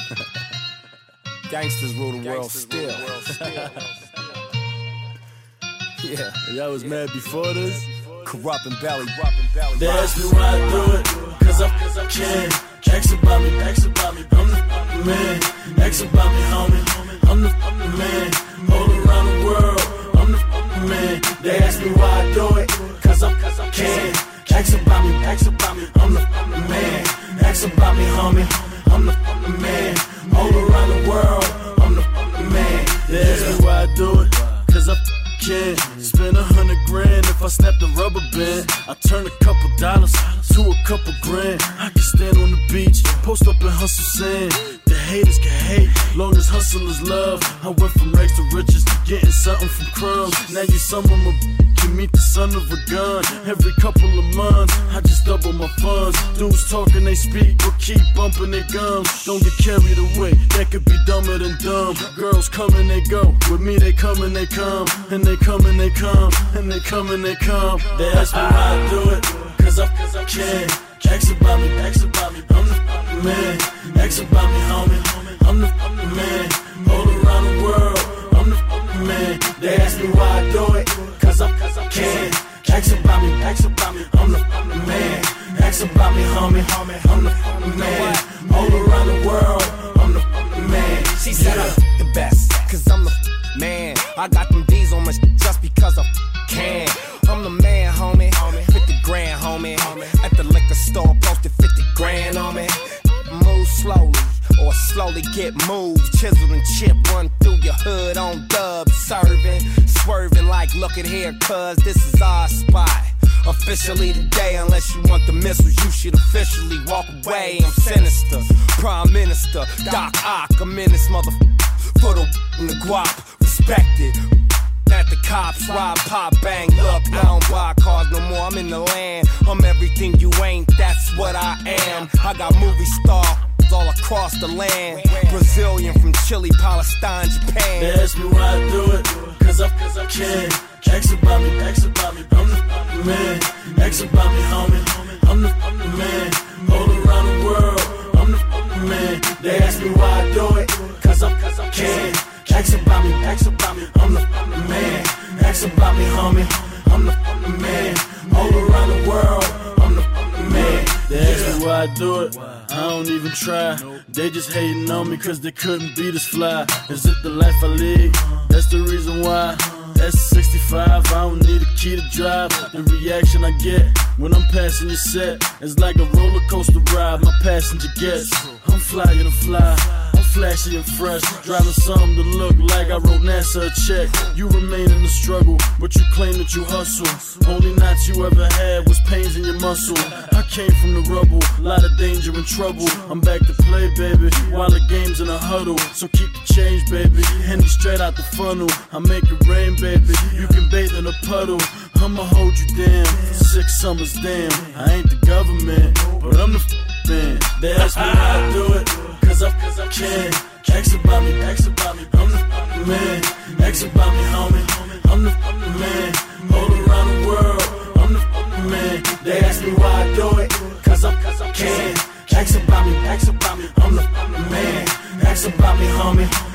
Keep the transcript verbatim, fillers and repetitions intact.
Gangsters rule the world still. Yeah, y'all was mad before this? Corrupt and belly. They ask me why I do it, cause I, cause I can. Ask about me, ask about me, I'm the, I'm the man. Ask about me, homie, I'm the, I'm the man. All around the world, I'm the, I'm the man. They ask me why I do it, cause I, cause I can. Ask about me, ask about me, I'm the, I'm the man. Ask about me, homie, I'm the, I'm the man. All around the world, I'm the, I'm the man. They ask me why I do it, cause I can. Spend a hundred grand if I snap the rubber band. I turn a couple dollars to a couple grand. I can stand on the beach, post up and hustle sand. The haters can hate, long as hustlers love. I went from rags to riches to getting something from crumbs. Now you some of my can meet the son of a gun. Every couple of months, I just double my funds. Dudes talking, they speak, but keep bumping their gums. Don't get carried away, that could be dumber than dumb. Girls come and they go, with me they come and they come. And they come and they come, and they come and they come. They ask me why I do it, cause I, cause I can. Ask about me, ask about me, I'm the, I'm the man. Ask about me, homie, I'm the, I'm the man. All around the world, I'm the, I'm the man. They ask me why I do it, cause I, cause I can. Ask about me, ask about me, I'm the, I'm the man. Ask about me, homie, I'm the, I'm the man. All around the world, I'm the, I'm the man. She said I'm the best, cause I'm the man. I got them D's on my just because I can. I'm the man, homie. fifty grand, homie. At the liquor store, posted fifty grand on me. Move slowly, or slowly get moved. Chisel and chip run through your hood on dubs. Serving, swerving like, look at here, cuz this is our spot. Officially today, unless you want the missiles, you should officially walk away. I'm sinister, Prime Minister, Doc Ock. I'm in this mother for the and the guap, respected. At the cops, rob, pop, bang, look, I don't buy cars no more, I'm in the land. I'm everything you ain't, that's what I am. I got movie stars all across the land. Brazilian from Chile, Palestine, Japan. They ask me why I do it, cause I, cause I can. Ask about me, ask about me, I'm the, I'm the man. Ask about me, homie, I'm the, I'm the man. All around the world, I'm the, I'm the man. They ask me why I do it, cause I, cause I can. Ask about me, ask about me, I'm the, I'm the man. Ask about me, homie, I'm the, I'm the man. All around the world, I'm the, I'm the man. They ask me why I do it, I don't even try. They just hating on me cause they couldn't be this fly. Is it the life I lead? That's the reason why. S sixty-five, I don't need a key to drive. The reaction I get when I'm passing your set is like a roller coaster ride my passenger gets. I'm flyer to fly, I'm flashy and fresh, driving something to look like I wrote NASA a check. You remain in the struggle, but you claim that you hustle. Only nights you ever had was pains in your muscle. I came from the rubble, lot of danger and trouble. I'm back to play, baby, while the game's in a huddle. So keep the change, baby, Henny straight out the funnel. I make it rain, baby, you can bathe in a puddle. I'ma hold you down for six summers, damn. I ain't the government, but I'm the f*** man. They ask me how I do it, cause I, cause I can. Ask about me, ask about me, I'm the, I'm the man. Ask about me, homie, I'm the, I'm the man. All around the world, I'm the, I'm the man. They ask me why I do it, cause I, cause I can. Ask about me, ask about me, I'm the, I'm the man. Ask about me, homie,